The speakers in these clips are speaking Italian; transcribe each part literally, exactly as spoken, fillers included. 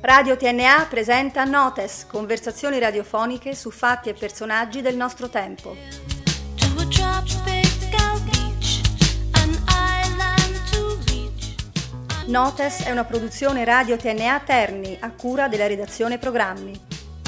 Radio T N A presenta Notes, conversazioni radiofoniche su fatti e personaggi del nostro tempo. Notes è una produzione Radio T N A Terni, a cura della redazione programmi.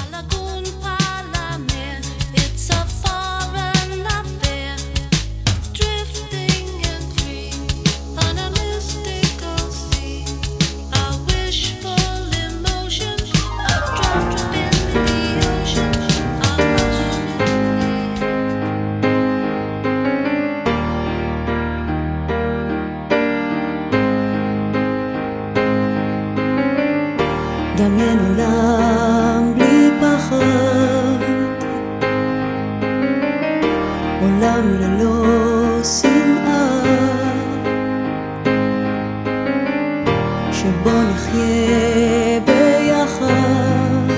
דמיינו עולם בלי פחד, עולם ללא שנאה, שבו נחיה ביחד,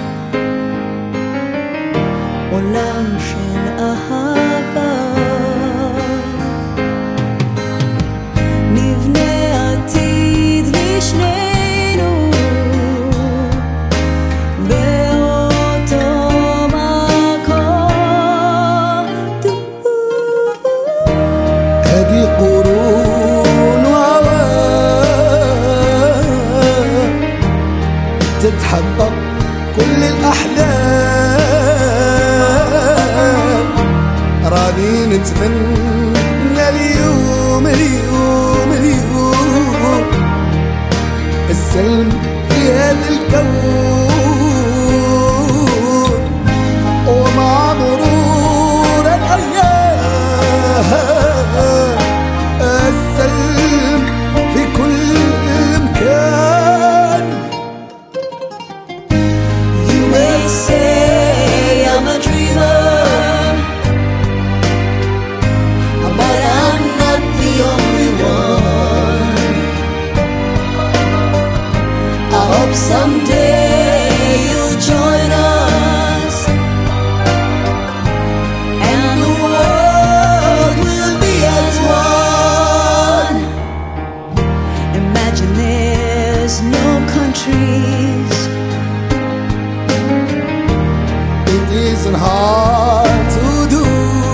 עולם של אהבה, נבנה עתיד לשני تتحقق كل الأحلام، راني نتمنى اليوم اليوم اليوم السلم في هذا الكون، ومع مرور الأيام السلم في كل مكان. I'm a dreamer, but I'm not the only one. I hope someday you'll join us, and the world will be as one. Imagine there's no countries. It isn't hard to do.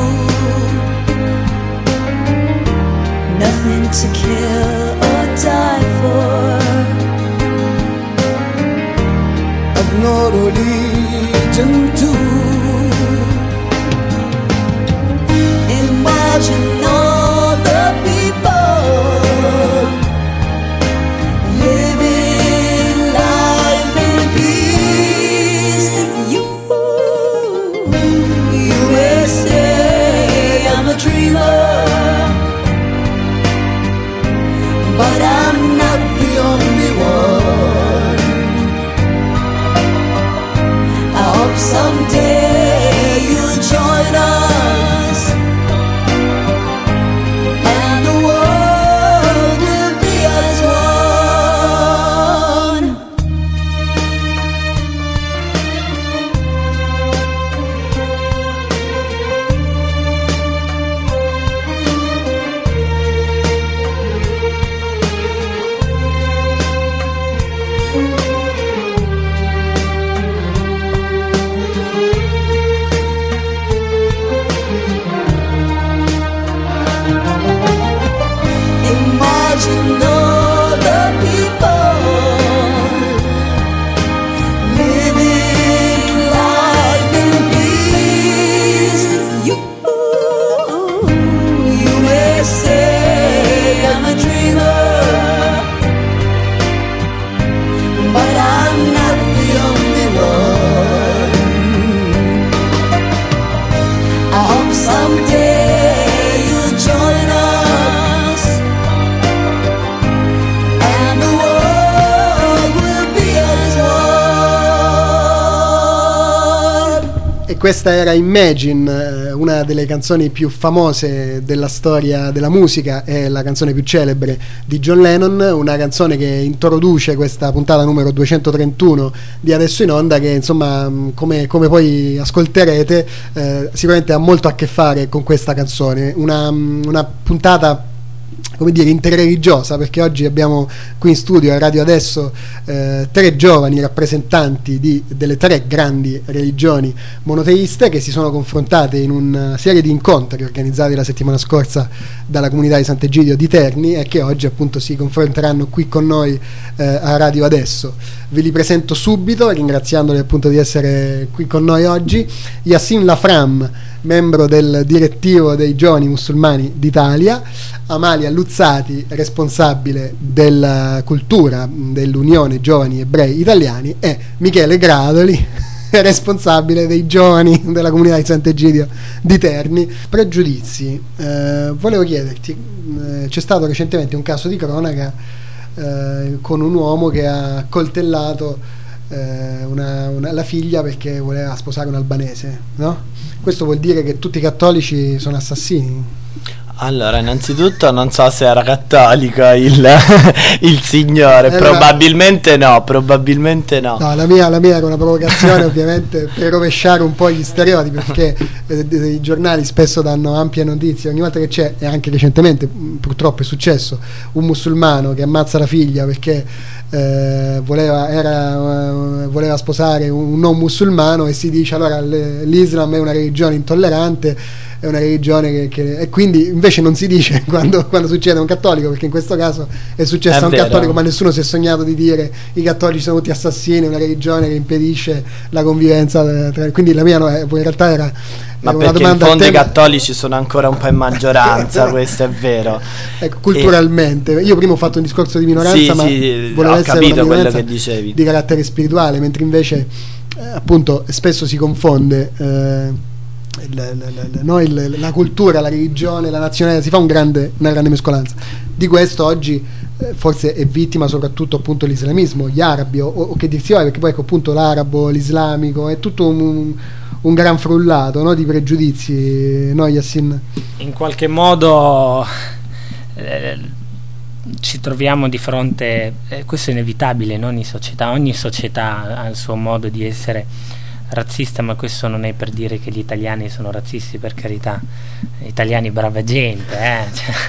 Nothing to kill or die for. Of no religion too. Imagine all the people living life in peace. You You may say I'm a dreamer, but I'm not the only one. I hope someday you'll join us, and the world will be as one. Imagine all the people living life in peace. You, you may say I'm a dreamer, but I'm not the only one. I hope someday you'll join us. E questa era Imagine, una delle canzoni più famose della storia della musica, è la canzone più celebre di John Lennon, una canzone che introduce questa puntata numero duecentotrentuno di Adesso in Onda, che insomma come, come poi ascolterete eh, sicuramente ha molto a che fare con questa canzone, una, una puntata come dire, interreligiosa, perché oggi abbiamo qui in studio a Radio Adesso eh, tre giovani rappresentanti di, delle tre grandi religioni monoteiste che si sono confrontate in una serie di incontri organizzati la settimana scorsa dalla comunità di Sant'Egidio di Terni e che oggi appunto si confronteranno qui con noi eh, a Radio Adesso. Ve li presento subito, ringraziandoli appunto di essere qui con noi oggi. Yassin Lafram, membro del direttivo dei giovani musulmani d'Italia; Amalia Luzzati, responsabile della cultura dell'Unione Giovani Ebrei Italiani; e Michele Gradoli, responsabile dei giovani della comunità di Sant'Egidio di Terni. Pregiudizi, eh, volevo chiederti, eh, c'è stato recentemente un caso di cronaca eh, con un uomo che ha coltellato eh, una, una, la figlia perché voleva sposare un albanese, no? Questo vuol dire che tutti i cattolici sono assassini? Allora, innanzitutto non so se era cattolico il, il signore, eh, probabilmente no, probabilmente no. No, la mia, la mia era una provocazione ovviamente per rovesciare un po' gli stereotipi, perché eh, i giornali spesso danno ampie notizie, ogni volta che c'è, e anche recentemente purtroppo è successo, un musulmano che ammazza la figlia perché eh, voleva, era, eh, voleva sposare un non musulmano, e si dice allora l'Islam è una religione intollerante, è una religione che, che e quindi invece non si dice quando, quando succede a un cattolico, perché in questo caso è successo è a un vero. cattolico, ma nessuno si è sognato di dire i cattolici sono tutti assassini, è una religione che impedisce la convivenza tra, quindi la mia no, in realtà era, ma era una perché domanda in fondo a i cattolici sono ancora un po' in maggioranza, questo è vero. Ecco, culturalmente e... io prima ho fatto un discorso di minoranza, sì, ma sì, volevo ho essere capito una quello minoranza che dicevi, di carattere spirituale, mentre invece eh, appunto spesso si confonde eh, La, la, la, no, il, la cultura, la religione, la nazionalità, si fa un grande, una grande mescolanza. Di questo oggi eh, forse è vittima soprattutto appunto l'islamismo, gli arabi, o, o che dir si va, perché poi ecco appunto l'arabo, l'islamico è tutto un, un gran frullato, no, di pregiudizi, no Yassin? In qualche modo eh, ci troviamo di fronte, eh, questo è inevitabile in ogni società, ogni società ha il suo modo di essere razzista, ma questo non è per dire che gli italiani sono razzisti, per carità, italiani brava gente, eh?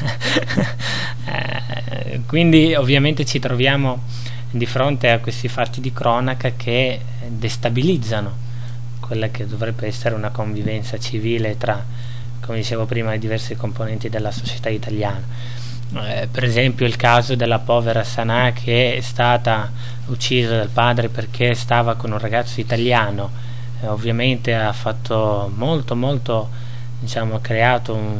eh, quindi ovviamente ci troviamo di fronte a questi fatti di cronaca che destabilizzano quella che dovrebbe essere una convivenza civile tra, come dicevo prima, i diversi componenti della società italiana. Eh, per esempio il caso della povera Sanà, che è stata uccisa dal padre perché stava con un ragazzo italiano. Eh, ovviamente ha fatto molto molto diciamo ha creato un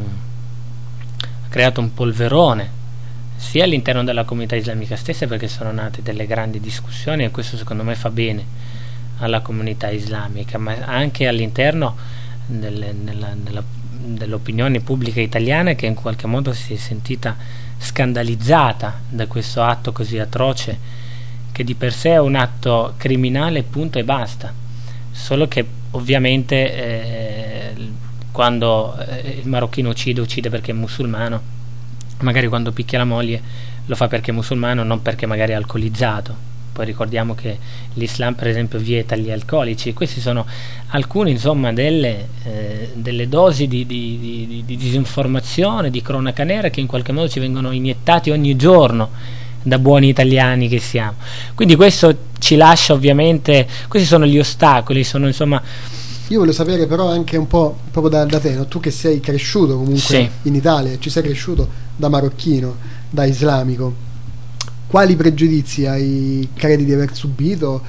ha creato un polverone sia all'interno della comunità islamica stessa, perché sono nate delle grandi discussioni, e questo secondo me fa bene alla comunità islamica, ma anche all'interno delle, nella, nella, dell'opinione pubblica italiana, che in qualche modo si è sentita scandalizzata da questo atto così atroce, che di per sé è un atto criminale, punto e basta. Solo che ovviamente eh, quando eh, il marocchino uccide, uccide perché è musulmano, magari quando picchia la moglie lo fa perché è musulmano, non perché magari è alcolizzato. Poi ricordiamo che l'Islam per esempio vieta gli alcolici. Questi sono alcune insomma delle, eh, delle dosi di, di, di, di disinformazione, di cronaca nera, che in qualche modo ci vengono iniettati ogni giorno da buoni italiani che siamo. Quindi questo ci lascia ovviamente, questi sono gli ostacoli, sono insomma. Io voglio sapere però anche un po' proprio da, da te, no? Tu che sei cresciuto comunque sì. in Italia, ci sei cresciuto da marocchino, da islamico, quali pregiudizi hai, credi di aver subito,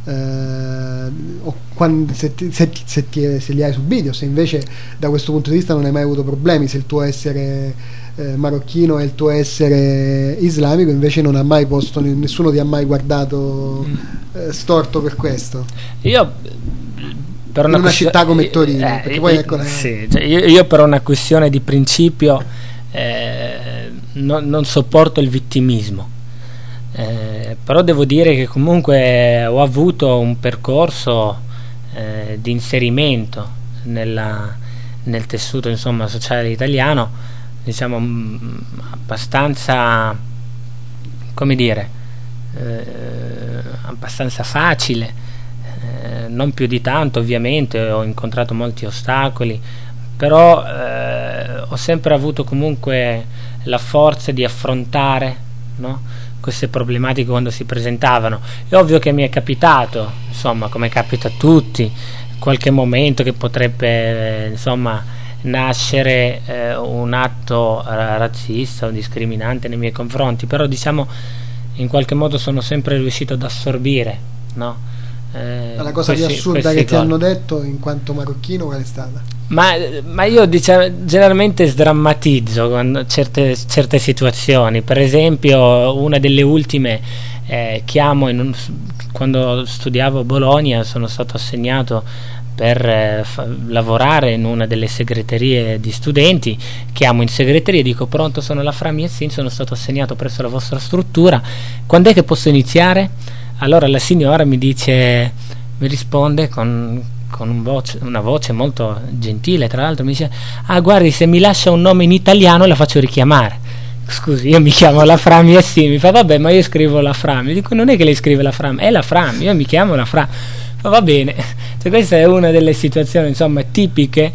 eh, o quando, se, ti, se, se, ti, se li hai subiti, o se invece da questo punto di vista non hai mai avuto problemi, se il tuo essere Eh, marocchino e il tuo essere islamico invece non ha mai posto, nessuno ti ha mai guardato eh, storto per questo. Io per una, in una questio- città come Torino, eh, perché poi eh, ecco la... sì, cioè io, io per una questione di principio eh, no, non sopporto il vittimismo, eh, però devo dire che comunque ho avuto un percorso eh, di inserimento nella, nel tessuto insomma sociale italiano, diciamo mh, abbastanza, come dire, eh, abbastanza facile, eh, non più di tanto ovviamente, ho incontrato molti ostacoli, però eh, ho sempre avuto comunque la forza di affrontare, no, queste problematiche quando si presentavano. È ovvio che mi è capitato, insomma, come capita a tutti, qualche momento che potrebbe, insomma, nascere eh, un atto razzista o discriminante nei miei confronti, però diciamo in qualche modo sono sempre riuscito ad assorbire, no? Eh, la cosa questi, più assurda che ti gol. hanno detto in quanto marocchino qual è stata? Ma, ma io diciamo, generalmente sdrammatizzo quando, certe, certe situazioni. Per esempio, una delle ultime, eh, chiamo in un, quando studiavo a Bologna, sono stato assegnato per eh, fa, lavorare in una delle segreterie di studenti. Chiamo in segreteria e dico: pronto, sono la Fra Miazzin, sono stato assegnato presso la vostra struttura, quando è che posso iniziare? Allora la signora mi dice, mi risponde con, con un voce, una voce molto gentile, tra l'altro mi dice: ah, guardi, se mi lascia un nome in italiano la faccio richiamare. Scusi, io mi chiamo la Fra Miazzin. Mi fa: vabbè, ma io scrivo la Fra. Mi dico: non è che lei scrive la Fra, è la Fra, io mi chiamo la Fra. Ma va bene. Cioè, questa è una delle situazioni, insomma, tipiche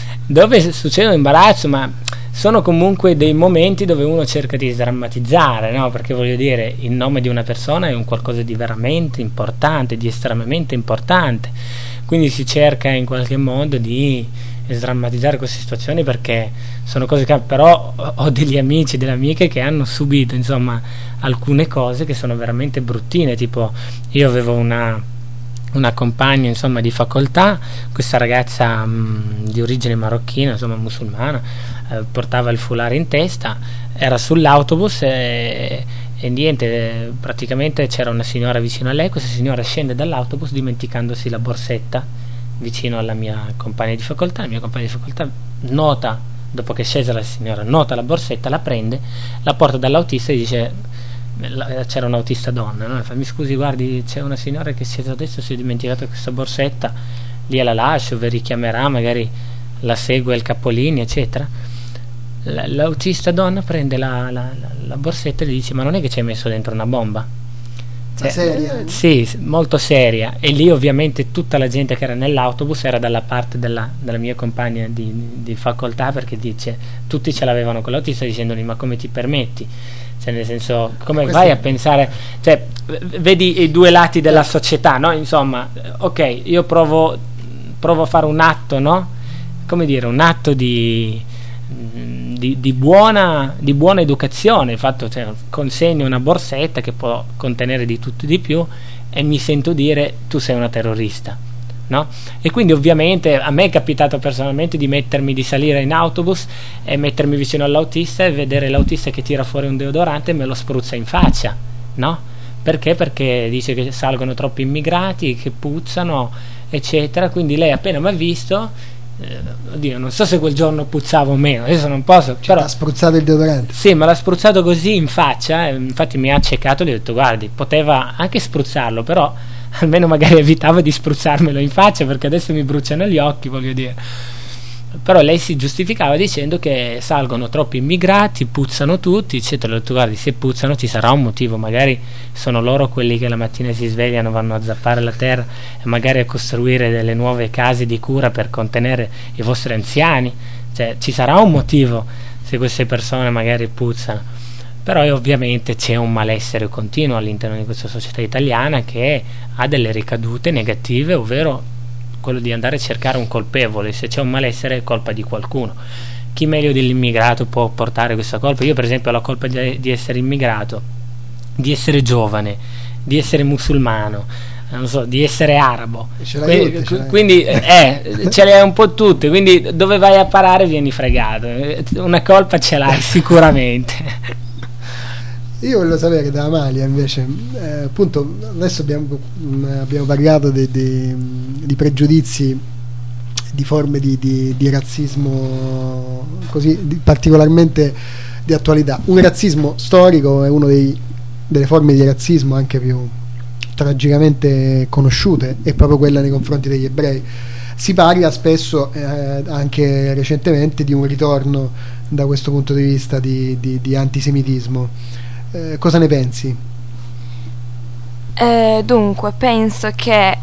dove succede un imbarazzo, ma sono comunque dei momenti dove uno cerca di sdrammatizzare, no? Perché voglio dire, il nome di una persona è un qualcosa di veramente importante, di estremamente importante, quindi si cerca in qualche modo di sdrammatizzare queste situazioni, perché sono cose che, però ho degli amici, delle amiche che hanno subito, insomma, alcune cose che sono veramente bruttine. Tipo, io avevo una una compagna, insomma, di facoltà, questa ragazza mh, di origine marocchina, insomma musulmana, eh, portava il foulard in testa, era sull'autobus e, e niente, eh, praticamente c'era una signora vicino a lei. Questa signora scende dall'autobus dimenticandosi la borsetta vicino alla mia compagna di facoltà. La mia compagna di facoltà nota, dopo che è scesa la signora, nota la borsetta, la prende, la porta dall'autista e dice, c'era un autista donna, no? Fa: mi scusi, guardi, c'è una signora che si è adesso si è dimenticata questa borsetta, lì la lascio, vi richiamerà, magari la segue il capolinea, eccetera. L- l'autista donna prende la, la, la, la borsetta e gli dice: ma non è che ci hai messo dentro una bomba? Cioè, seria? Eh, sì, molto seria. E lì ovviamente tutta la gente che era nell'autobus era dalla parte della, della mia compagna di, di facoltà, perché dice, tutti ce l'avevano con l'autista dicendogli: ma come ti permetti? Cioè, nel senso, come Questo vai è... a pensare, cioè, vedi i due lati della società, no? Insomma, ok, io provo provo a fare un atto, no? Come dire, un atto di di, di buona di buona educazione, il fatto, cioè, consegno una borsetta che può contenere di tutto e di più e mi sento dire: tu sei una terrorista, no? E quindi ovviamente a me è capitato personalmente di mettermi, di salire in autobus e mettermi vicino all'autista e vedere l'autista che tira fuori un deodorante e me lo spruzza in faccia, no? Perché? Perché dice che salgono troppi immigrati, che puzzano, eccetera. Quindi lei appena mi ha visto, eh, oddio, non so se quel giorno puzzava o meno, adesso non posso, Ci però ha spruzzato il deodorante? sì, me l'ha spruzzato così in faccia, eh, infatti mi ha accecato, gli ho detto: guardi, poteva anche spruzzarlo, però almeno magari evitava di spruzzarmelo in faccia, perché adesso mi bruciano gli occhi, voglio dire. Però lei si giustificava dicendo che salgono troppi immigrati, puzzano tutti, eccetera. Ho detto: guardi, se puzzano ci sarà un motivo, magari sono loro quelli che la mattina si svegliano, vanno a zappare la terra e magari a costruire delle nuove case di cura per contenere i vostri anziani. Cioè, ci sarà un motivo se queste persone magari puzzano. Però ovviamente c'è un malessere continuo all'interno di questa società italiana che ha delle ricadute negative, ovvero quello di andare a cercare un colpevole. Se c'è un malessere è colpa di qualcuno. Chi meglio dell'immigrato può portare questa colpa? Io per esempio ho la colpa di, di essere immigrato, di essere giovane, di essere musulmano, non so, di essere arabo. Ce l'hai quindi, tutte, ce l'hai. quindi eh, ce le hai un po' tutte, quindi dove vai a parare vieni fregato. Una colpa ce l'hai sicuramente. Io voglio sapere da Amalia invece, eh, appunto adesso abbiamo, mh, abbiamo parlato di, di, di pregiudizi, di forme di, di, di razzismo così di, particolarmente di attualità. Un razzismo storico è una delle forme di razzismo anche più tragicamente conosciute, è proprio quella nei confronti degli ebrei. Si parla spesso, eh, anche recentemente, di un ritorno da questo punto di vista di, di, di antisemitismo. Eh, cosa ne pensi? Eh, dunque, penso che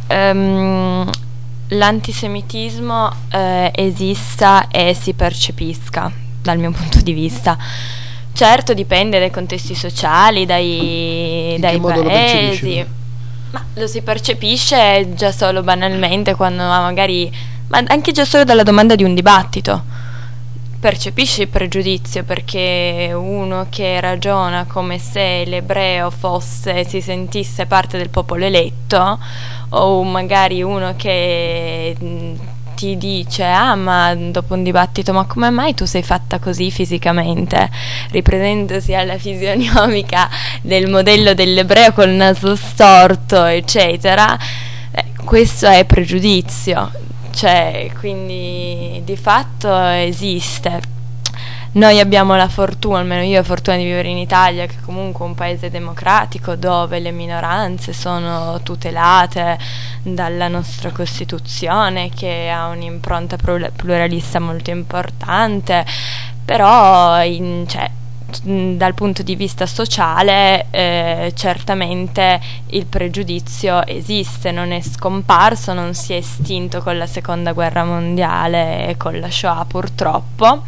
ehm, l'antisemitismo eh, esista e si percepisca, dal mio punto di vista. Certo, dipende dai contesti sociali, dai, In dai che modo lo percepisci, paesi, no? ma lo si percepisce già solo banalmente quando magari, ma anche già solo dalla domanda di un dibattito, percepisci il pregiudizio, perché uno che ragiona come se l'ebreo fosse, si sentisse parte del popolo eletto, o magari uno che mh, ti dice ah ma dopo un dibattito ma come mai tu sei fatta così fisicamente, riprendendosi alla fisionomica del modello dell'ebreo col naso storto eccetera, eh, questo è pregiudizio, cioè quindi di fatto esiste. Noi abbiamo la fortuna, almeno io ho fortuna di vivere in Italia, che comunque è un paese democratico dove le minoranze sono tutelate dalla nostra Costituzione, che ha un'impronta pluralista molto importante, però in, cioè, dal punto di vista sociale eh, certamente il pregiudizio esiste, non è scomparso, non si è estinto con la seconda guerra mondiale e con la Shoah purtroppo.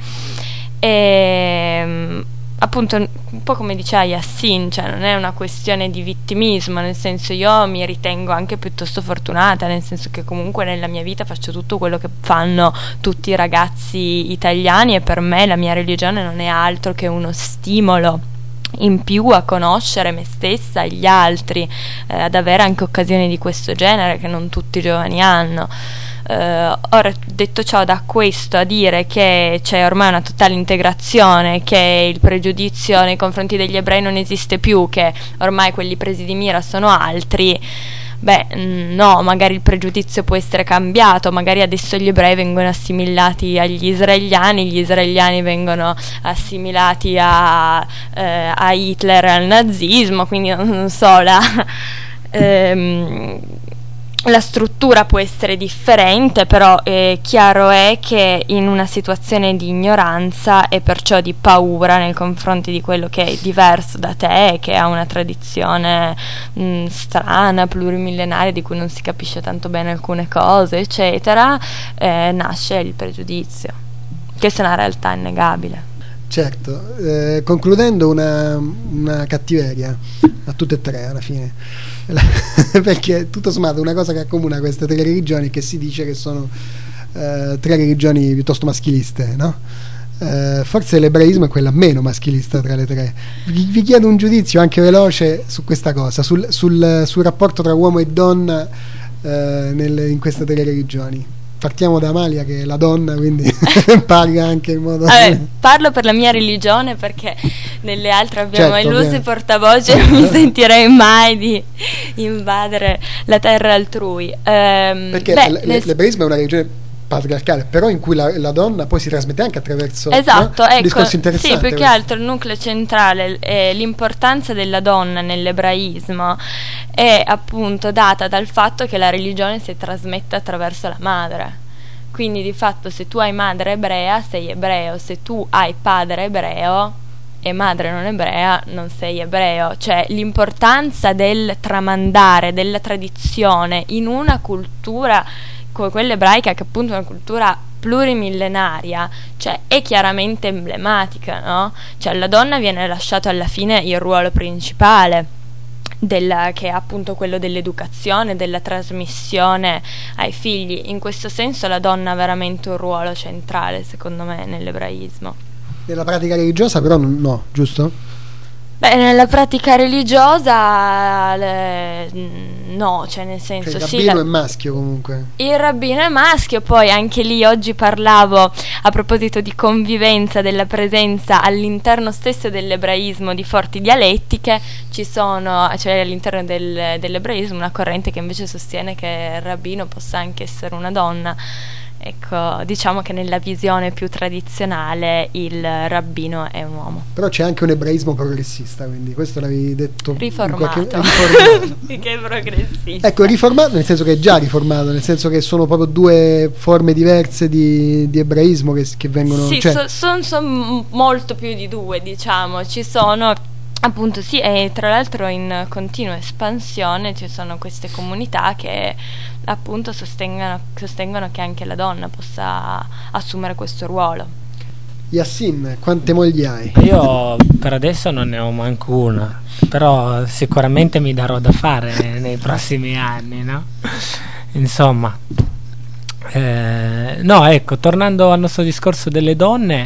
E appunto un po' come diceva Yassin, cioè non è una questione di vittimismo, nel senso io mi ritengo anche piuttosto fortunata, nel senso che comunque nella mia vita faccio tutto quello che fanno tutti i ragazzi italiani, e per me la mia religione non è altro che uno stimolo in più a conoscere me stessa e gli altri, eh, ad avere anche occasioni di questo genere che non tutti i giovani hanno. Uh, ora, detto ciò, da questo a dire che c'è ormai una totale integrazione, che il pregiudizio nei confronti degli ebrei non esiste più, che ormai quelli presi di mira sono altri, beh no, magari il pregiudizio può essere cambiato, magari adesso gli ebrei vengono assimilati agli israeliani, gli israeliani vengono assimilati a, eh, a Hitler e al nazismo, quindi non so, la ehm, la struttura può essere differente, però eh, chiaro è che in una situazione di ignoranza e perciò di paura nei confronti di quello che è diverso da te, che ha una tradizione mh, strana, plurimillenaria, di cui non si capisce tanto bene alcune cose, eccetera, eh, nasce il pregiudizio. Questa è una realtà innegabile. Certo, eh, concludendo una, una cattiveria a tutte e tre alla fine, perché tutto sommato una cosa che accomuna queste tre religioni è che si dice che sono eh, tre religioni piuttosto maschiliste, no? Eh, forse l'ebraismo è quella meno maschilista tra le tre. Vi, vi chiedo un giudizio anche veloce su questa cosa, sul, sul, sul rapporto tra uomo e donna eh, nel, in queste tre religioni. Partiamo da Amalia, che è la donna, quindi parla anche in modo... Vabbè, parlo per la mia religione, perché nelle altre abbiamo certo, illusi portavoce, non mi sentirei mai di invadere la terra altrui. Ehm, perché beh, l- nel... l'ebraismo è una religione patriarcale, però in cui la, la donna poi si trasmette anche attraverso, esatto, no? Un ecco, discorso interessante. sì, più che questo. altro il nucleo centrale, eh, l'importanza della donna nell'ebraismo è appunto data dal fatto che la religione si trasmette attraverso la madre. Quindi di fatto se tu hai madre ebrea sei ebreo, se tu hai padre ebreo e madre non ebrea non sei ebreo. Cioè l'importanza del tramandare, della tradizione in una cultura come quella ebraica, che appunto è una cultura plurimillenaria, cioè è chiaramente emblematica, no? Cioè alla donna viene lasciato alla fine il ruolo principale, della, che è appunto quello dell'educazione, della trasmissione ai figli. In questo senso la donna ha veramente un ruolo centrale, secondo me, nell'ebraismo. Nella pratica religiosa però no, giusto? Beh, nella pratica religiosa le, no, cioè nel senso Cioè, il sì, rabbino la, è maschio comunque. il rabbino è maschio, poi anche lì oggi parlavo a proposito di convivenza, della presenza all'interno stesso dell'ebraismo di forti dialettiche. Ci sono, cioè all'interno del, dell'ebraismo, una corrente che invece sostiene che il rabbino possa anche essere una donna. Ecco, diciamo che nella visione più tradizionale il rabbino è un uomo. Però c'è anche un ebraismo progressista, quindi questo l'avevi detto. Riformato. Qualche... riformato. Che progressista. Ecco, riformato nel senso che è già riformato, nel senso che sono proprio due forme diverse di, di ebraismo che, che vengono... Sì, cioè... sono son, son molto più di due, diciamo. Ci sono... Appunto sì, e tra l'altro in continua espansione ci sono queste comunità che appunto sostengono, sostengono che anche la donna possa assumere questo ruolo. Yassin, quante mogli hai? Io per adesso non ne ho manco una, però sicuramente mi darò da fare nei, nei prossimi anni, no? Insomma, eh, no, ecco, tornando al nostro discorso delle donne,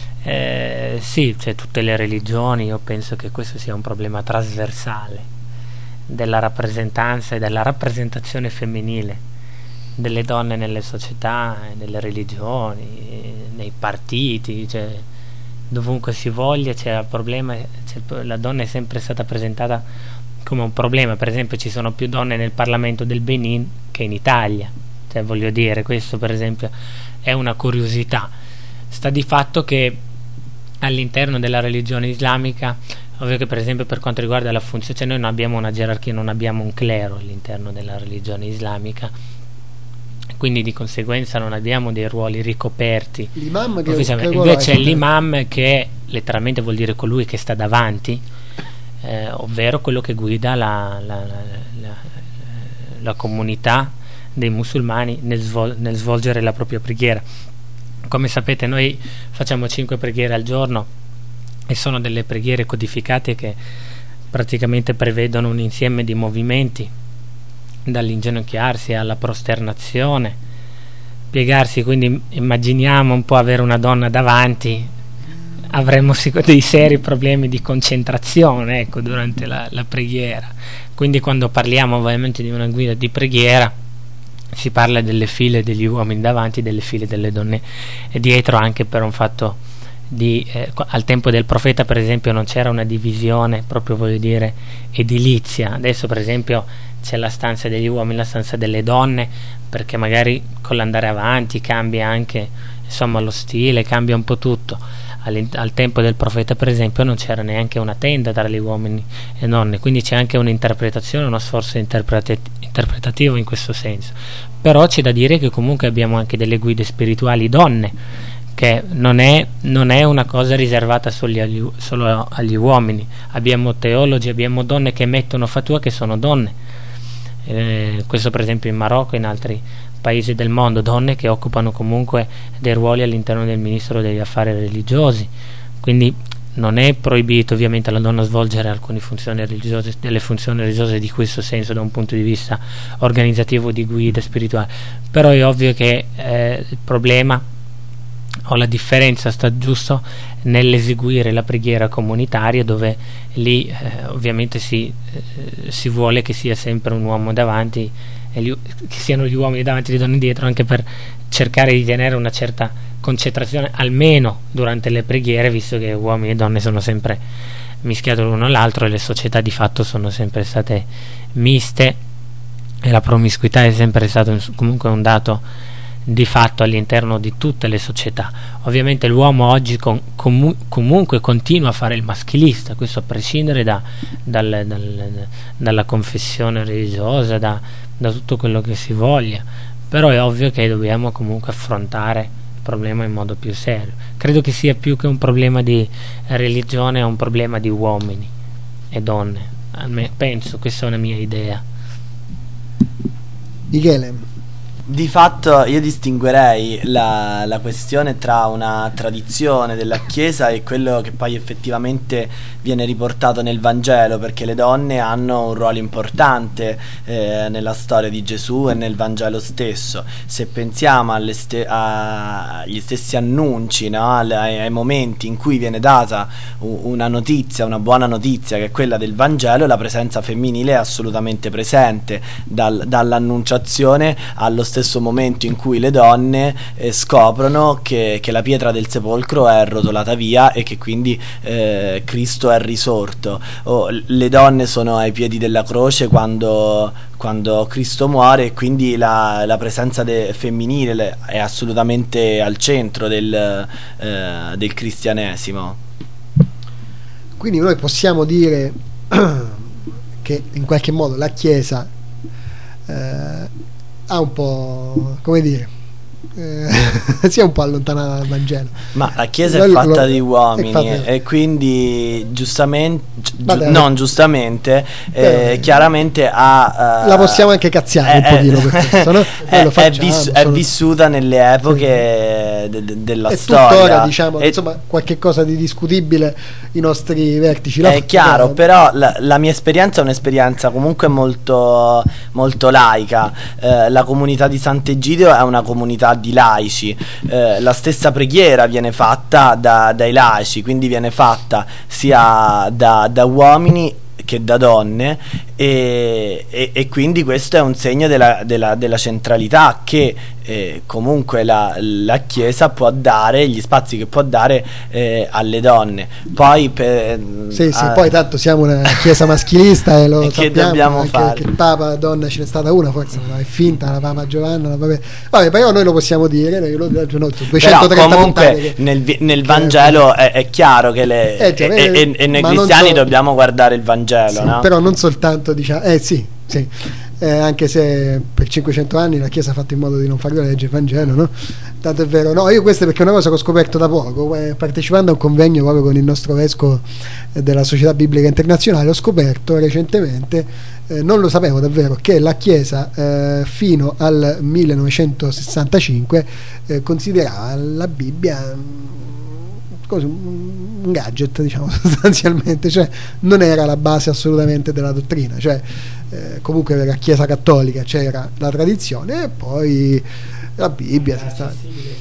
eh, sì, c'è tutte le religioni, io penso che questo sia un problema trasversale della rappresentanza e della rappresentazione femminile delle donne nelle società, nelle religioni, nei partiti, cioè dovunque si voglia c'è il problema, c'è, la donna è sempre stata presentata come un problema. Per esempio ci sono più donne nel Parlamento del Benin che in Italia, cioè voglio dire, questo per esempio è una curiosità. Sta di fatto che all'interno della religione islamica, ovvio che per esempio per quanto riguarda la funzione, cioè noi non abbiamo una gerarchia, non abbiamo un clero all'interno della religione islamica, quindi di conseguenza non abbiamo dei ruoli ricoperti. L'imam che invece è l'imam, che letteralmente vuol dire colui che sta davanti, eh, ovvero quello che guida la, la, la, la, la comunità dei musulmani nel, svol- nel svolgere la propria preghiera. Come sapete noi facciamo cinque preghiere al giorno e sono delle preghiere codificate che praticamente prevedono un insieme di movimenti, dall'inginocchiarsi alla prosternazione, piegarsi, quindi immaginiamo un po' avere una donna davanti, avremmo dei seri problemi di concentrazione, ecco, durante la, la preghiera. Quindi quando parliamo ovviamente di una guida di preghiera si parla delle file degli uomini davanti, delle file delle donne dietro, anche per un fatto di eh, al tempo del profeta per esempio non c'era una divisione proprio, voglio dire, edilizia. Adesso per esempio c'è la stanza degli uomini, la stanza delle donne, perché magari con l'andare avanti cambia anche, insomma, lo stile, cambia un po' tutto. Al, al tempo del profeta per esempio non c'era neanche una tenda tra gli uomini e donne, quindi c'è anche un'interpretazione, uno sforzo interpreti- interpretativo in questo senso. Però c'è da dire che comunque abbiamo anche delle guide spirituali donne, che non è, non è una cosa riservata solo agli, solo agli uomini. Abbiamo teologi, abbiamo donne che emettono fatwa che sono donne, eh, questo per esempio in Marocco e in altri paesi del mondo, donne che occupano comunque dei ruoli all'interno del Ministero degli Affari Religiosi. Quindi non è proibito ovviamente alla donna svolgere alcune funzioni religiose, delle funzioni religiose di questo senso da un punto di vista organizzativo, di guida spirituale, però è ovvio che eh, il problema o la differenza sta giusto nell'eseguire la preghiera comunitaria, dove lì eh, ovviamente si, eh, si vuole che sia sempre un uomo davanti e gli, che siano gli uomini davanti e le donne dietro, anche per cercare di tenere una certa concentrazione almeno durante le preghiere, visto che uomini e donne sono sempre mischiati l'uno all'altro e le società di fatto sono sempre state miste e la promiscuità è sempre stato un, comunque un dato di fatto all'interno di tutte le società. Ovviamente l'uomo oggi con, comu, comunque continua a fare il maschilista, questo a prescindere da, dal, dal, dalla confessione religiosa, da, da tutto quello che si voglia, però è ovvio che dobbiamo comunque affrontare il problema in modo più serio. Credo che sia più che un problema di religione, è un problema di uomini e donne. A me, penso, questa è una mia idea. Michele? Di fatto io distinguerei la, la questione tra una tradizione della Chiesa e quello che poi effettivamente viene riportato nel Vangelo, perché le donne hanno un ruolo importante eh, nella storia di Gesù e nel Vangelo stesso. Se pensiamo alle ste- a, agli stessi annunci, no? ai, ai momenti in cui viene data una notizia, una buona notizia, che è quella del Vangelo, la presenza femminile è assolutamente presente, dal, dall'annunciazione allo stesso stesso momento in cui le donne eh, scoprono che, che la pietra del sepolcro è rotolata via e che quindi eh, Cristo è risorto. Oh, le donne sono ai piedi della croce quando, quando Cristo muore, e quindi la, la presenza de, femminile è assolutamente al centro del, eh, del cristianesimo. Quindi noi possiamo dire che in qualche modo la Chiesa eh, ha un po', come dire, eh, sia un po' allontanata dal Vangelo. Ma la Chiesa è Lo- fatta lo- di è uomini fatta- e quindi giustamente, gi- Vabbè, non giustamente, eh, Beh, chiaramente ha... eh, la possiamo anche cazziare un è- pochino per questo, no? è, Noi lo è facciamo, vis- è sono- vissuta nelle epoche de- de- della e storia. tuttora, diciamo, E- insomma, qualche cosa di discutibile i nostri vertici la È fanno, chiaro, però la, la mia esperienza è un'esperienza comunque molto, molto laica. Eh, la comunità di Sant'Egidio è una comunità di laici. Eh, la stessa preghiera viene fatta da- dai laici, quindi viene fatta sia da, da uomini che da donne, e, e- e quindi questo è un segno della, della- della centralità che eh, comunque la, la Chiesa può dare, gli spazi che può dare eh, alle donne. Poi per, Sì, sì, ah, poi tanto siamo una chiesa maschilista e lo E che sappiamo, dobbiamo anche fare? che il Papa donna ce n'è stata una, forse no, è finta la Papa Giovanna, la Papa... Vabbè, però noi lo possiamo dire, noi lo, no, però duecentotrenta comunque puntate che- nel, vi- nel che- Vangelo è, è chiaro che le, Eh, cioè, e, e- e noi ma non cristiani so- dobbiamo guardare il Vangelo, Sì, no? però non soltanto, diciamo, eh sì, sì. Eh, anche se per cinquecento anni la Chiesa ha fatto in modo di non farlo leggere il Vangelo, no? Tanto è vero, no, io questo è perché è una cosa che ho scoperto da poco, eh, partecipando a un convegno proprio con il nostro vescovo eh, della Società Biblica Internazionale, ho scoperto recentemente, eh, non lo sapevo davvero, che la Chiesa eh, fino al millenovecentosessantacinque eh, considerava la Bibbia mm, così, un gadget, diciamo, sostanzialmente, cioè non era la base assolutamente della dottrina, cioè eh, comunque per la Chiesa cattolica c'era la tradizione e poi la Bibbia si sta...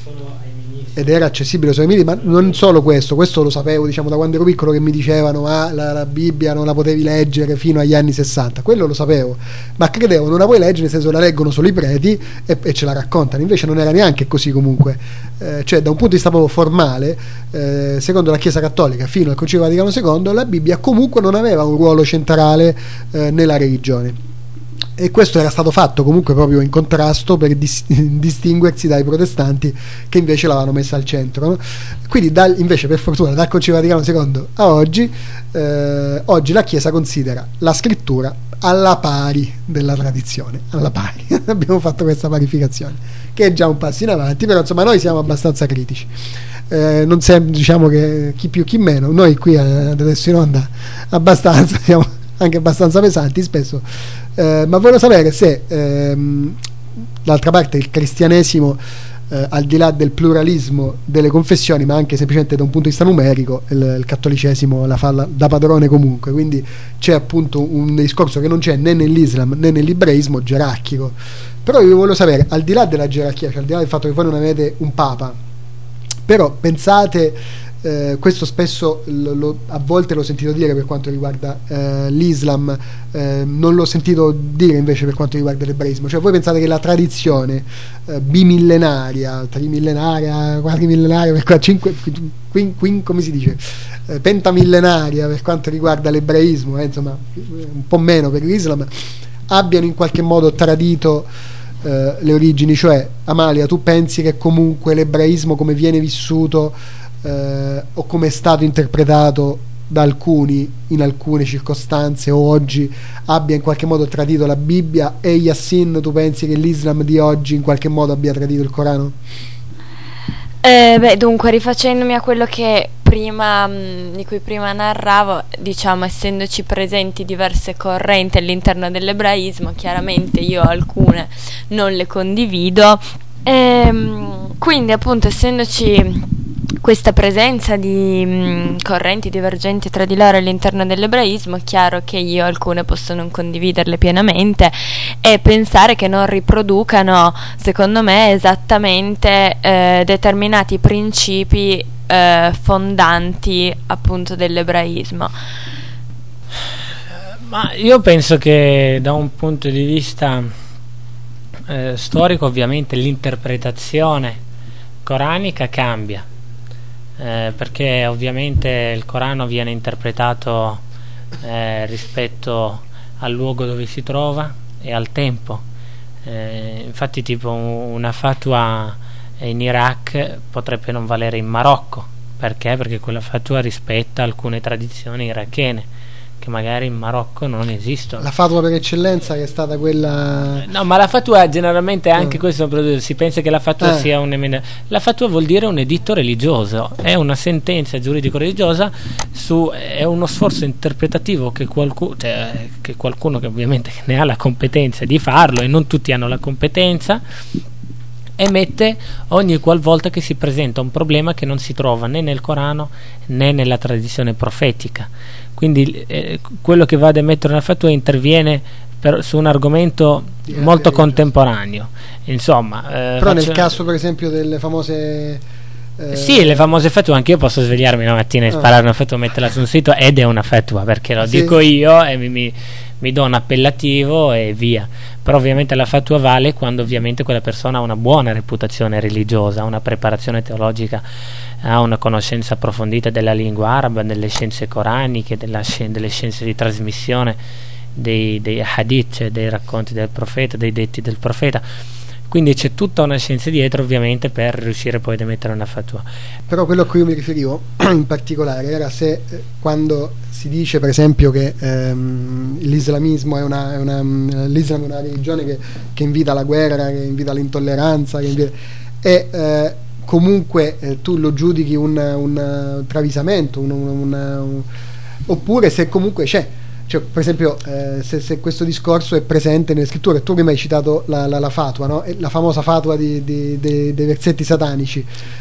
ed era accessibile solo ai ministri, ma non solo questo, questo lo sapevo, diciamo, da quando ero piccolo, che mi dicevano ah, la, la Bibbia non la potevi leggere fino agli anni sessanta, quello lo sapevo, ma credevo non la puoi leggere, nel senso la leggono solo i preti e, e ce la raccontano, invece non era neanche così comunque, eh, cioè da un punto di vista proprio formale, eh, secondo la Chiesa Cattolica fino al Concilio Vaticano secondo la Bibbia comunque non aveva un ruolo centrale eh, nella religione. E questo era stato fatto comunque proprio in contrasto per dis- distinguersi dai protestanti che invece l'avevano messa al centro, no? Quindi dal, invece per fortuna dal Concilio Vaticano secondo a oggi eh, oggi la Chiesa considera la scrittura alla pari della tradizione, alla pari abbiamo fatto questa parificazione che è già un passo in avanti, però insomma noi siamo abbastanza critici, eh, non sempre, diciamo che chi più chi meno, noi qui ad adesso in onda abbastanza siamo anche abbastanza pesanti spesso, eh, ma voglio sapere se ehm, d'altra parte il cristianesimo eh, al di là del pluralismo delle confessioni, ma anche semplicemente da un punto di vista numerico, il, il cattolicesimo la fa la, da padrone comunque, quindi c'è appunto un discorso che non c'è né nell'Islam né nell'ebraismo, gerarchico. Però io voglio sapere, al di là della gerarchia, cioè al di là del fatto che voi non avete un papa, però pensate, Eh, questo spesso lo, lo, a volte l'ho sentito dire per quanto riguarda eh, l'Islam, eh, non l'ho sentito dire invece per quanto riguarda l'ebraismo, cioè voi pensate che la tradizione eh, bimillenaria, trimillenaria, quadrimillenaria, per qua, cinque, quin, quin, come si dice, eh, pentamillenaria per quanto riguarda l'ebraismo, eh, insomma un po' meno per l'Islam, abbiano in qualche modo tradito eh, le origini? Cioè, Amalia, tu pensi che comunque l'ebraismo come viene vissuto Eh, o come è stato interpretato da alcuni in alcune circostanze o oggi abbia in qualche modo tradito la Bibbia? E Yassin, tu pensi che l'Islam di oggi in qualche modo abbia tradito il Corano? Eh, beh, dunque, rifacendomi a quello che prima mh, di cui prima narravo, diciamo, essendoci presenti diverse correnti all'interno dell'ebraismo, chiaramente io alcune non le condivido, ehm, quindi appunto essendoci questa presenza di mh, correnti divergenti tra di loro all'interno dell'ebraismo, è chiaro che io alcune posso non condividerle pienamente e pensare che non riproducano, secondo me, esattamente eh, determinati principi eh, fondanti appunto dell'ebraismo. Ma io penso che da un punto di vista eh, storico, ovviamente l'interpretazione coranica cambia. Eh, perché ovviamente il Corano viene interpretato eh, rispetto al luogo dove si trova e al tempo, eh, infatti tipo una fatwa in Iraq potrebbe non valere in Marocco. Perché? Perché quella fatwa rispetta alcune tradizioni irachene, che magari in Marocco non esistono. La fatwa per eccellenza, che è stata quella... No, ma la fatwa generalmente anche eh. questo, si pensa che la fatwa eh. sia un emendamento. La fatwa vuol dire un editto religioso, è una sentenza giuridico-religiosa, su, è uno sforzo interpretativo che, qualcu- cioè, che qualcuno che ovviamente ne ha la competenza di farlo, e non tutti hanno la competenza, emette ogni qualvolta che si presenta un problema che non si trova né nel Corano né nella tradizione profetica. Quindi eh, quello che va ad emettere una fatwa interviene per, su un argomento Di molto religioso. contemporaneo, insomma. Eh, Però faccio... nel caso per esempio delle famose... Eh... Sì, le famose fatwa, anch'io posso svegliarmi una mattina e Ah. sparare una fatwa, metterla su un sito, ed è una fatwa, perché lo Sì. dico io e mi, mi, mi do un appellativo e via. Però ovviamente la fatwa vale quando ovviamente quella persona ha una buona reputazione religiosa, una preparazione teologica, ha una conoscenza approfondita della lingua araba, delle scienze coraniche, della scien- delle scienze di trasmissione dei, dei hadith, cioè dei racconti del profeta, dei detti del profeta. Quindi c'è tutta una scienza dietro, ovviamente, per riuscire poi ad emettere una fatwa. Però quello a cui io mi riferivo in particolare era se eh, quando si dice per esempio che ehm, l'islamismo è una, è una l'Islam è una religione che, che invita alla guerra, che invita all'intolleranza, che invita, e eh, comunque eh, tu lo giudichi un, un travisamento, un, un, un, un, oppure se comunque c'è. Cioè, per esempio, eh, se, se questo discorso è presente nelle scritture, tu prima hai citato la, la, la fatwa, no? La famosa fatwa di, di, di, dei versetti satanici,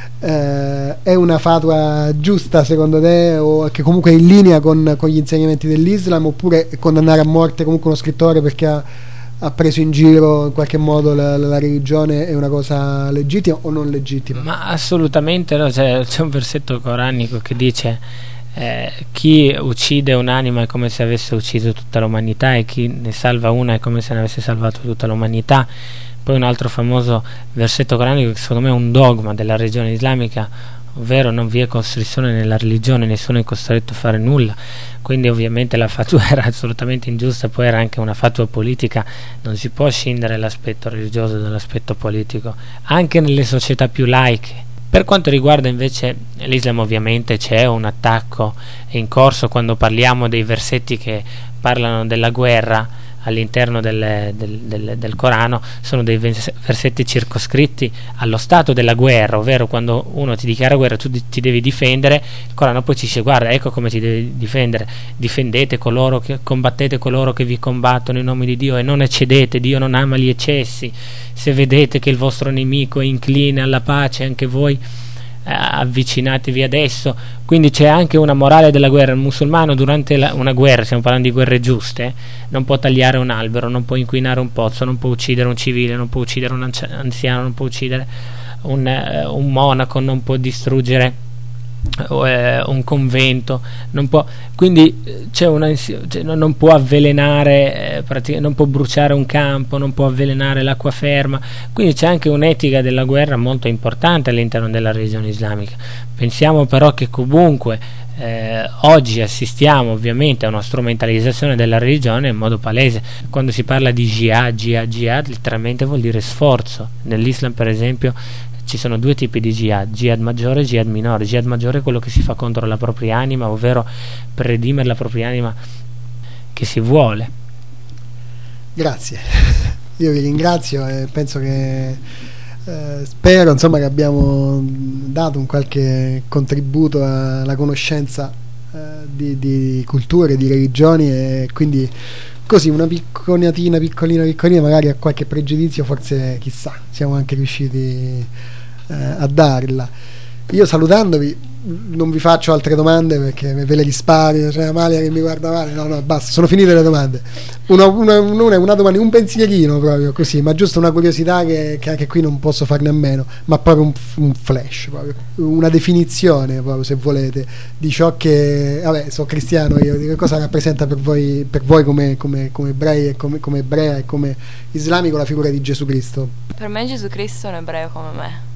eh, è una fatwa giusta secondo te, o che comunque è in linea con, con gli insegnamenti dell'Islam, oppure condannare a morte comunque uno scrittore perché ha, ha preso in giro in qualche modo la, la, la religione, è una cosa legittima o non legittima? Ma assolutamente no, c'è, c'è un versetto coranico che dice Eh, chi uccide un'anima è come se avesse ucciso tutta l'umanità, e chi ne salva una è come se ne avesse salvato tutta l'umanità. Poi un altro famoso versetto coranico che secondo me è un dogma della religione islamica, ovvero non vi è costrizione nella religione, nessuno è costretto a fare nulla. Quindi ovviamente la fatwa era assolutamente ingiusta, poi era anche una fatwa politica, non si può scindere l'aspetto religioso dall'aspetto politico, anche nelle società più laiche. Per quanto riguarda invece l'Islam, ovviamente c'è un attacco in corso quando parliamo dei versetti che parlano della guerra all'interno del, del, del, del Corano. Sono dei versetti circoscritti allo stato della guerra, ovvero quando uno ti dichiara guerra tu ti devi difendere. Il Corano poi ci dice: guarda, ecco come ti devi difendere, difendete coloro che combattete coloro che vi combattono in nome di Dio e non eccedete, Dio non ama gli eccessi. Se vedete che il vostro nemico è incline alla pace, anche voi eh, avvicinatevi adesso. Quindi c'è anche una morale della guerra. Il musulmano durante la, una guerra, stiamo parlando di guerre giuste, non può tagliare un albero, non può inquinare un pozzo, non può uccidere un civile, non può uccidere un anziano, non può uccidere un, eh, un monaco, non può distruggere eh, un convento, non può, quindi c'è una, cioè, non può avvelenare, eh, pratic- non può bruciare un campo, non può avvelenare l'acqua ferma. Quindi c'è anche un'etica della guerra molto importante all'interno della religione islamica. Pensiamo però che comunque eh, oggi assistiamo ovviamente a una strumentalizzazione della religione in modo palese. Quando si parla di jihad, jihad, jihad letteralmente vuol dire sforzo. Nell'Islam per esempio ci sono due tipi di jihad, jihad maggiore e jihad minore. Jihad maggiore è quello che si fa contro la propria anima, ovvero per redimere la propria anima che si vuole. Grazie, io vi ringrazio e penso che eh, spero insomma che abbiamo dato un qualche contributo alla conoscenza eh, di, di culture, di religioni, e quindi così una piccolina piccolina piccolina magari a qualche pregiudizio forse, chissà, siamo anche riusciti eh, a darla. Io salutandovi non vi faccio altre domande perché ve le risparmio. C'è Amalia che mi guarda male. No, no, basta, sono finite le domande. Una, una, una, una domanda, un pensierino proprio così, ma giusto una curiosità che, che anche qui non posso farne a meno, ma proprio un, un flash, proprio una definizione proprio, se volete, di ciò che, vabbè, sono cristiano io, di che cosa rappresenta per voi, per voi come, come, come ebrei e come, come ebrea e come islamico la figura di Gesù Cristo. Per me Gesù Cristo è un ebreo come me.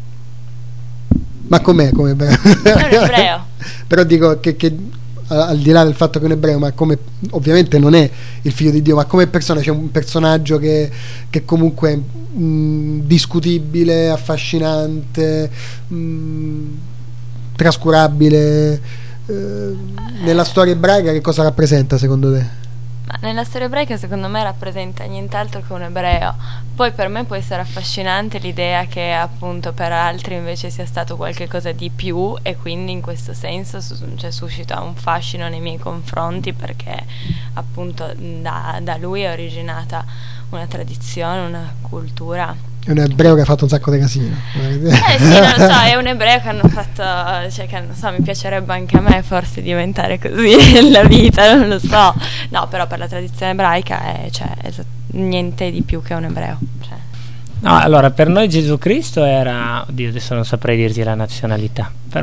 Ma com'è come ebreo? È un ebreo. Però dico che, che al di là del fatto che è un ebreo, ma come ovviamente non è il figlio di Dio, ma come persona c'è un personaggio che, che comunque mh, discutibile, affascinante, mh, trascurabile, eh, nella storia ebraica che cosa rappresenta secondo te? Ma nella storia ebraica secondo me rappresenta nient'altro che un ebreo. Poi per me può essere affascinante l'idea che appunto per altri invece sia stato qualcosa di più, e quindi in questo senso cioè, suscita un fascino nei miei confronti, perché appunto da, da lui è originata una tradizione, una cultura. È un ebreo che ha fatto un sacco di casino. Eh sì, non lo so, è un ebreo che hanno fatto, cioè che non so, mi piacerebbe anche a me forse diventare così nella vita, non lo so. No, però per la tradizione ebraica è, cioè, è niente di più che un ebreo. Cioè. No, allora per noi Gesù Cristo era, oddio, adesso non saprei dirti la nazionalità, però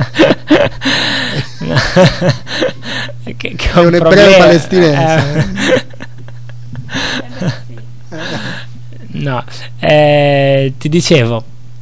che, che è un, un ebreo palestinese. Eh. No, eh, ti dicevo,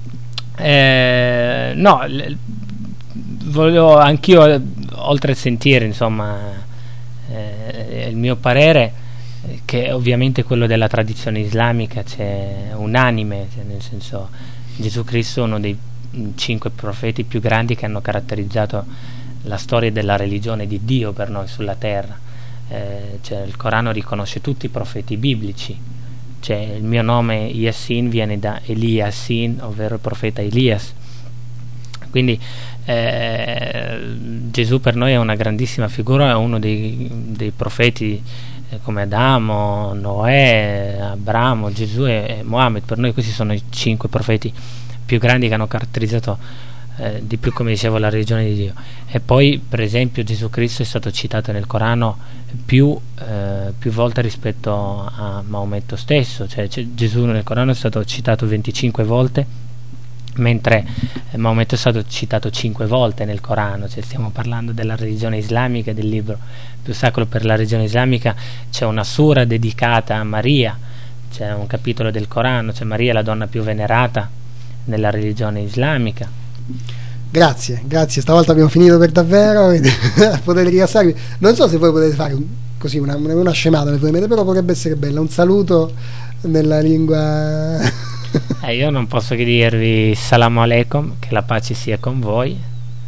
eh, no, l- volevo anch'io, oltre a sentire, insomma, eh, il mio parere, che ovviamente quello della tradizione islamica c'è unanime, cioè nel senso Gesù Cristo è uno dei cinque profeti più grandi che hanno caratterizzato la storia della religione di Dio per noi sulla terra. Eh, cioè, il Corano riconosce tutti i profeti biblici. Cioè, il mio nome Yassin viene da Eliassin, ovvero il profeta Elias. Quindi eh, Gesù per noi è una grandissima figura, è uno dei, dei profeti eh, come Adamo, Noè, Abramo, Gesù e, e Mohammed. Per noi questi sono i cinque profeti più grandi che hanno caratterizzato eh, di più, come dicevo, la religione di Dio. E poi per esempio Gesù Cristo è stato citato nel Corano più, eh, più volte rispetto a Maometto stesso, cioè, cioè Gesù nel Corano è stato citato venticinque volte, mentre eh, Maometto è stato citato cinque volte nel Corano. Cioè, stiamo parlando della religione islamica, del libro più sacro per la religione islamica. C'è una sura dedicata a Maria, c'è un capitolo del Corano, c'è Maria la donna più venerata nella religione islamica. Grazie, grazie, stavolta abbiamo finito per davvero. Potete rilassarvi. Non so se voi potete fare un, così una, una scemata, però potrebbe essere bella. Un saluto nella lingua. eh, io non posso che dirvi Salam Aleikum, che la pace sia con voi.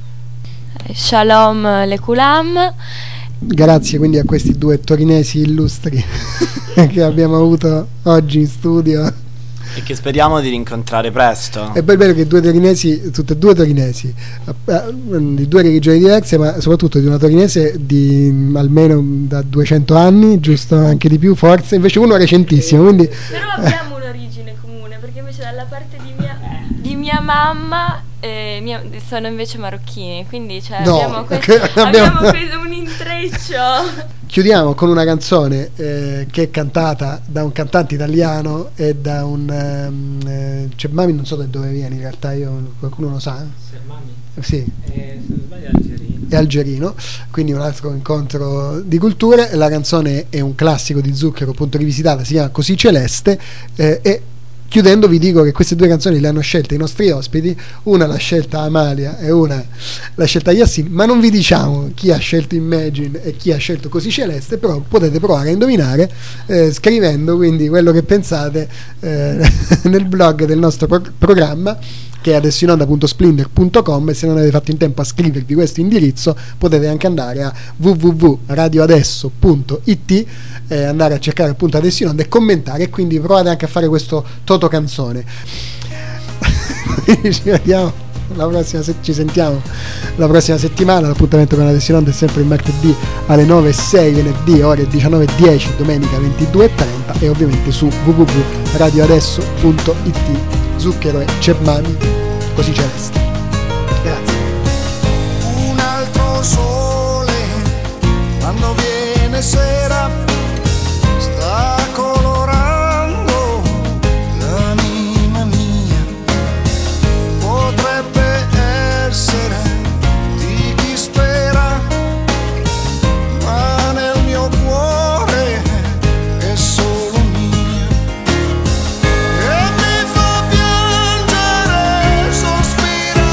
Shalom Lekulam. Grazie quindi a questi due torinesi illustri che abbiamo avuto oggi in studio. E che speriamo di rincontrare presto. È bello che due torinesi, tutte e due torinesi, di due religioni diverse, ma soprattutto di una torinese di almeno da duecento anni, giusto, anche di più forse, invece uno recentissimo, quindi però abbiamo un'origine comune, perché invece dalla parte di mia, di mia mamma eh, mia, sono invece marocchini, quindi cioè, no, abbiamo, questo, abbiamo... abbiamo questo, un intreccio. Chiudiamo con una canzone eh, che è cantata da un cantante italiano e da un um, eh, Cebmami, non so da dove viene in realtà, io, qualcuno lo sa? Cebmami? Sì. Eh, se non sbaglio è algerino. È algerino, quindi un altro incontro di culture. La canzone è un classico di Zucchero, appunto rivisitata, si chiama Così Celeste, eh, e chiudendo vi dico che queste due canzoni le hanno scelte i nostri ospiti, una l'ha scelta Amalia e una l'ha scelta Yassin, ma non vi diciamo chi ha scelto Imagine e chi ha scelto Così Celeste, però potete provare a indovinare eh, scrivendo quindi quello che pensate eh, nel blog del nostro pro- programma, che è adesso in onda punto splendor punto com, e se non avete fatto in tempo a scrivervi questo indirizzo potete anche andare a w w w punto radio adesso punto i t e andare a cercare appunto Adesso in onda e commentare, e quindi provate anche a fare questo toto canzone. Ci vediamo la prossima se- ci sentiamo la prossima settimana. L'appuntamento con Adesso in onda è sempre il martedì alle nove e sei, venerdì ore diciannove e dieci, domenica ventidue e trenta, e ovviamente su w w w punto radio adesso punto i t. Zucchero e Cebmami, Così Celeste. Grazie. Un altro sole quando viene sera sta colorando l'anima mia, potrebbe essere di chi spera, ma nel mio cuore è solo mia, e mi fa piangere, sospirare.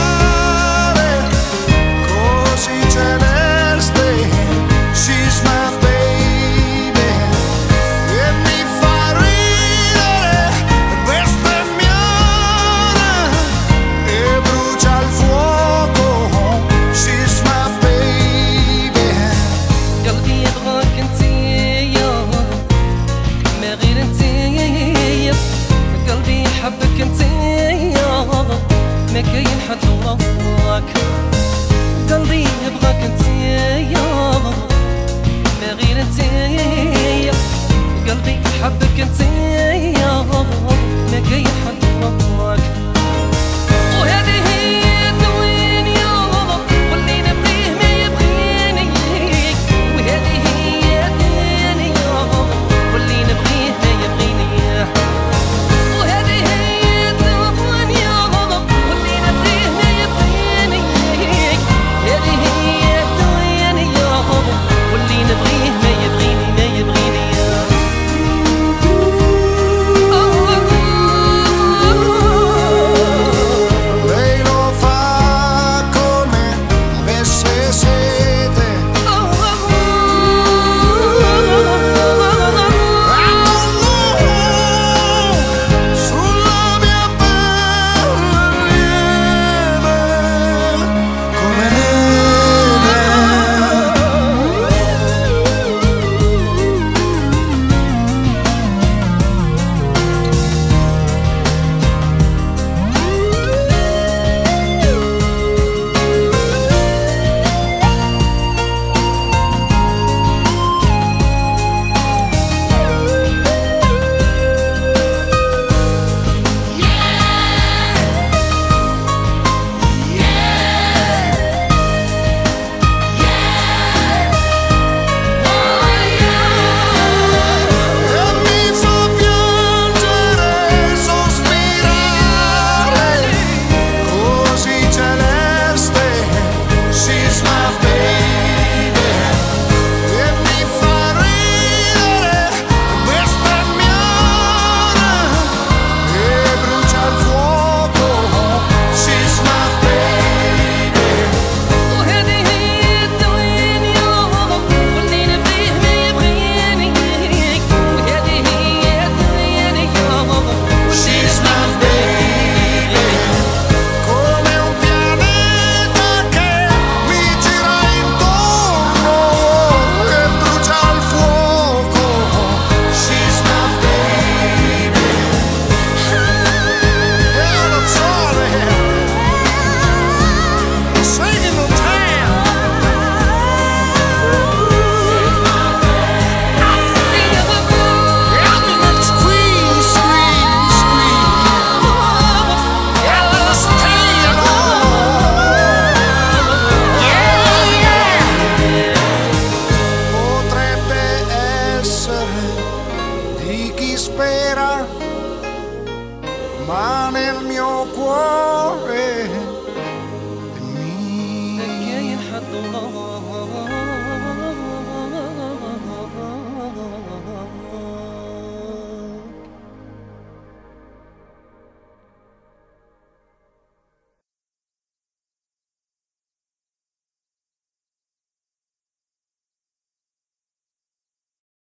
كنت يا بابا لقي حضرك وهذه هي الدوين يا بابا واللي نبغيه ما يبغيني وهذه هي الدين يا بابا واللي نبغيه ما يبغيني وهذه هي الدوين يا بابا واللي نبغيه ما يبغيني هذه هي الدوين يا بابا واللي نبغيه ما يبغيني ما يبغيني Lei lo fa come avesse sete, sulla mia pelle lieve come neve. E mi fa piangere, sospirare, così celeste si smette